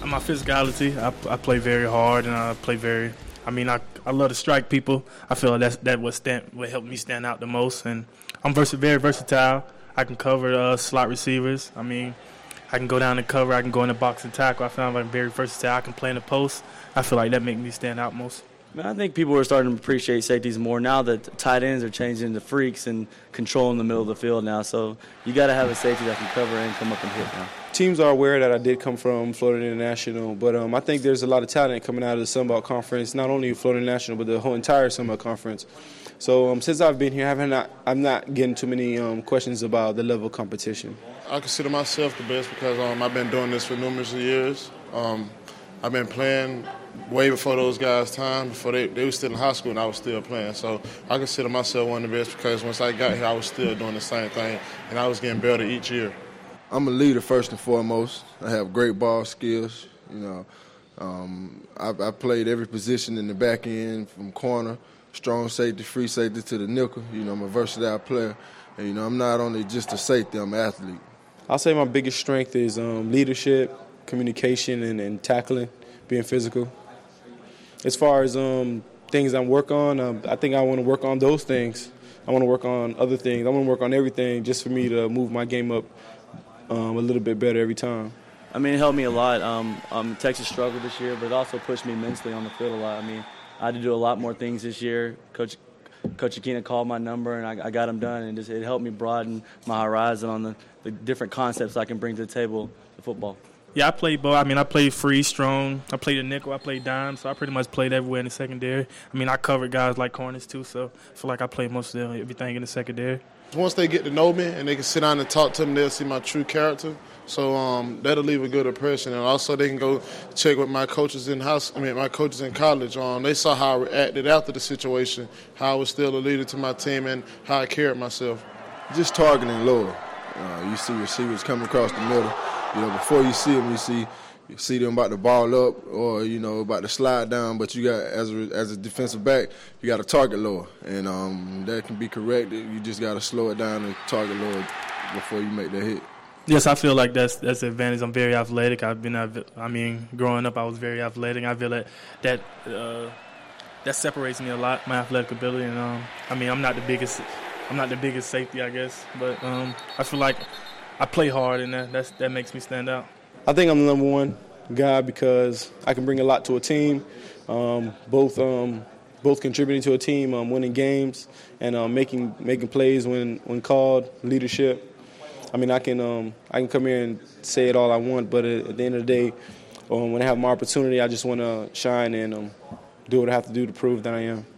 My physicality, I play very hard, and I play very. I love to strike people. I feel like that would help me stand out the most. And I'm very versatile. I can cover slot receivers. I can go down and cover. I can go in the box and tackle. I feel like I'm very versatile. I can play in the post. I feel like that makes me stand out most. Man, I think people are starting to appreciate safeties more now that tight ends are changing to freaks and controlling the middle of the field now. So you got to have a safety that can cover and come up and hit now. Teams are aware that I did come from Florida International, but I think there's a lot of talent coming out of the Sun Belt Conference, not only Florida International, but the whole entire Sun Belt Conference. So since I've been here, I'm not getting too many questions about the level of competition. I consider myself the best because I've been doing this for numerous years. I've been playing way before those guys' time, before they were still in high school and I was still playing. So I consider myself one of the best because once I got here, I was still doing the same thing, and I was getting better each year. I'm a leader first and foremost. I have great ball skills. I played every position in the back end, from corner, strong safety, free safety to the nickel. I'm a versatile player. And, I'm not only just a safety, I'm an athlete. I'll say my biggest strength is leadership, communication, and tackling, being physical. As far as things I work on, I think I want to work on those things. I want to work on other things. I want to work on everything just for me to move my game up a little bit better every time. It helped me a lot. Texas struggled this year, but it also pushed me mentally on the field a lot. I had to do a lot more things this year. Coach Aquina called my number, and I got them done, and it helped me broaden my horizon on the different concepts I can bring to the table to football. Yeah, I played both. I played free, strong. I played a nickel. I played dime, so I pretty much played everywhere in the secondary. I covered guys like corners too, so I feel like I played most of everything in the secondary. Once they get to know me and they can sit down and talk to me, they'll see my true character. So that'll leave a good impression. And also they can go check with my coaches in my coaches in college. They saw how I reacted after the situation, how I was still a leader to my team, and how I carried myself. Just targeting lower. You see receivers coming across the middle. Before you see them, you see them about to ball up or, about to slide down. But you got, as a defensive back, you got to target lower. And that can be corrected. You just got to slow it down and target lower before you make that hit. Yes, I feel like that's the advantage. I'm very athletic. Growing up, I was very athletic. I feel that separates me a lot, my athletic ability. And I'm not the biggest safety, I guess, but I feel like I play hard, and that makes me stand out. I think I'm the number one guy because I can bring a lot to a team, both contributing to a team, winning games, and making plays when called, leadership. I can come here and say it all I want, but at the end of the day, when I have my opportunity, I just want to shine and do what I have to do to prove that I am.